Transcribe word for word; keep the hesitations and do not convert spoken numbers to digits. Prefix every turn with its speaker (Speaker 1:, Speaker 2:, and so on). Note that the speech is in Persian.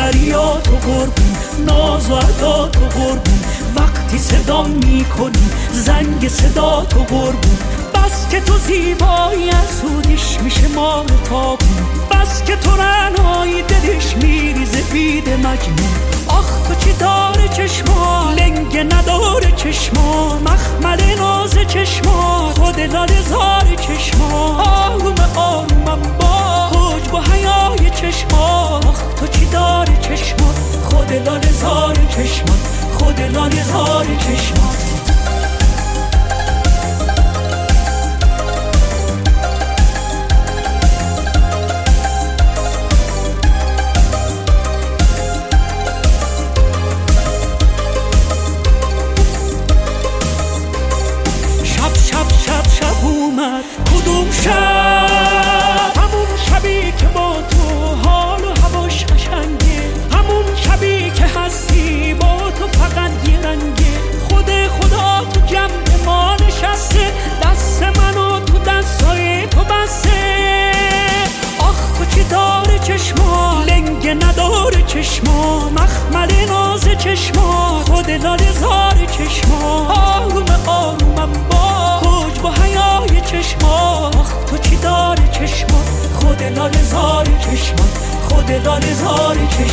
Speaker 1: فریاد و قربون، ناز و ادا تو قربون، وقتی صدا میکنی زنگ صدا تو قربون. بس که تو زیبایی اسودیش میشه مال تابون، بس که تو رعنایی دلش میریزه بید مجنون. آخ تو چی داره چشما، لنگه نداره چشما، مخمل ناز چشما، خود لاله زار چشما. آروم آرومم با حجب و حیای چشما. آخ تو چی داره چشما، خود لاله زار چشما، خود لاله زار چشما. کدوم شب؟ همون شبی که با تو حال و هواش قشنگه، همون شبی که هستی با تو فقط یه رنگه. خود خدا تو جمع ما نشسته، دست منو تو دستای تو بسته. آخ تو چی داره چشما، لنگه نداره چشما، مخمل ناز چشما، خود لاله زار چشما. آروم آرومم با حجب و حیای چشما. آخ تو چی داره چشما، خود لاله زار چشما، خود لاله زار چشما.